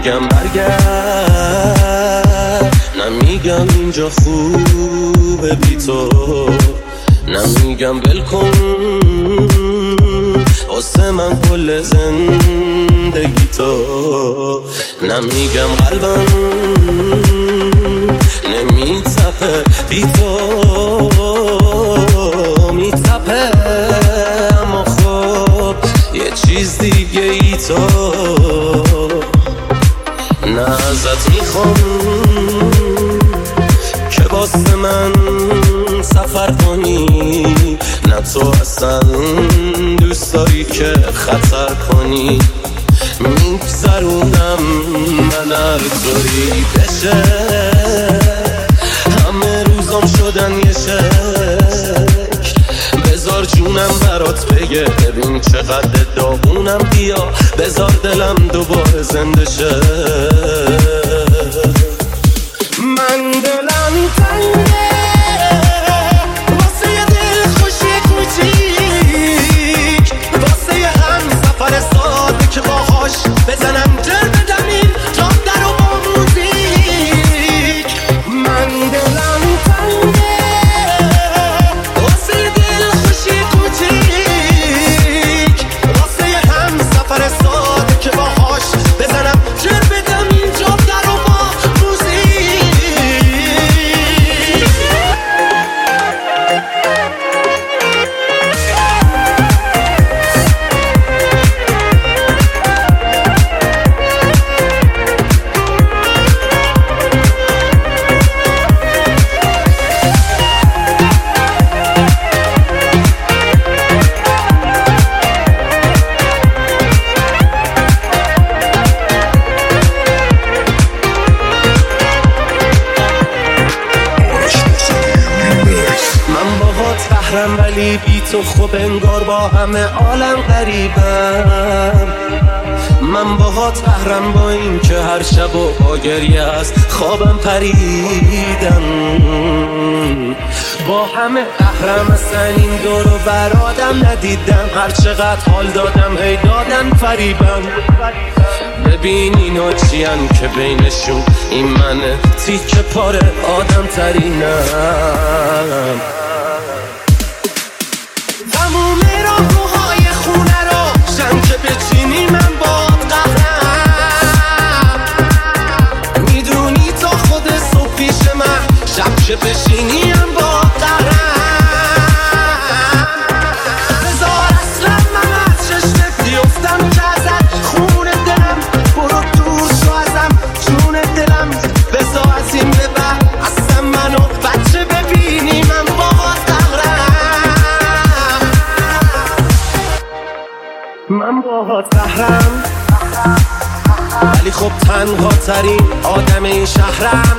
نمیگم برگرد، نمیگم اینجا خوبه بی تو، نمیگم بلکن واسه من کل زندگی تو، نمیگم قلبم نمیتپه بی تو، میتپه اما خب یه چیز دیگه ای تو، نه ازت میخوام که واسه من سفر کنی، نه تو اصلا دوست داری که خطر کنی، میگذرونم من هر طوری بشه، همه روزام شدن یه شکل، بذار جونم برات بگه ببین چقدر داغونم، بیا بذار دلم دوباره زنده شه، من دلم تنگه واسه یه دل خوشی کوچیک، واسه یه هم سفر ساده که باهاش بزنم جر بدم این جام در و با موزیک، من دلم تنگه واسه یه دل خوشی کوچیک، واسه یه هم سفر ساده که باهاش بزنم جر بدم این جام در و با ولی بی تو خوب انگار با همه عالم غریبم، من باهات قهرم با این که هر شب و با گریه از خوابم پریدم، با همه قهرم اصلا این دور و برادم ندیدم، هر چقدر حال دادم هی دادن فریبم، ببین اینا چیان که بینشون این منه تیکه پاره آدم ترینم، تموم راهروهای خونه رو شم که بچینی من باد قهرم، میدونی تا خود صبح پیش من شب که بشینی من باد قهرم، بذار اصلا من از چشمت بیفتم که ازت خون دلم، برو دور شو ازم جون دلم، بذار از این به بعد اصلا منو بچه ببینی من باد من باهات قهرم، ولی خب تنها ترین آدم این شهرم،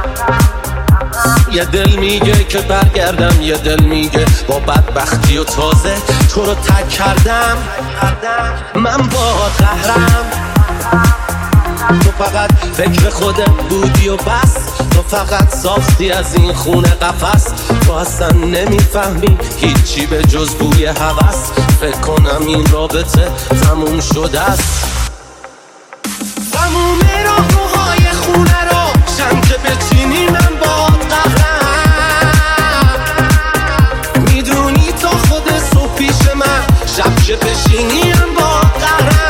یه دل میگه که برگردم، یه دل میگه با بدبختی و تازه تو رو ترک کردم، من باهات قهرم، تو فقط فکر خودت بودی و بس، تو فقط ساختی از این خونه قفس، تو اصلا نمیفهمی هیچی به جز بوی هوس، فکر کنم این رابطه تموم شده است، تموم راهروهای خونه رو شم که بچینی من باد قهرم، میدونی تا خود صبح پیش من شب که بشینی من باد قهرم،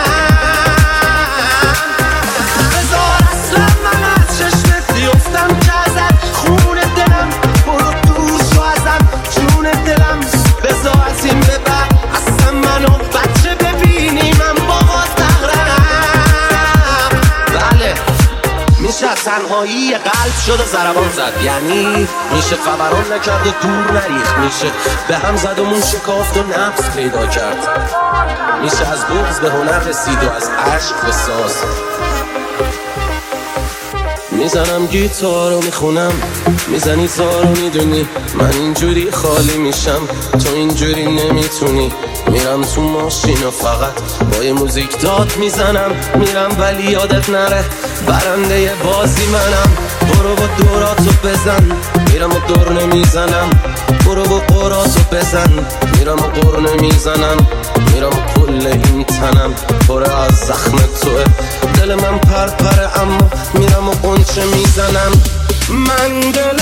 تنهایی قلب شد و ضربان زد، یعنی میشه فوران نکرد و دور نریخت، میشه به هم زد و مون شکافت و نفس پیدا کرد، میشه از بغض به هنر رسید و از عشق به ساز، میزنم گیتار رو میخونم، میزنی تار رو میدونی، من اینجوری خالی میشم تو اینجوری نمیتونی، میرم تو ماشین و فقط با یه موزیک داد میزنم، میرم ولی یادت نره برنده بازی منم، برو با دوراتو بزن، میرم و دور نمیزنم، برو با قراتو بزن، میرم و قر نمیزنم، میرم و کل این تنم پر از زخم توه، دل من پرپره من دل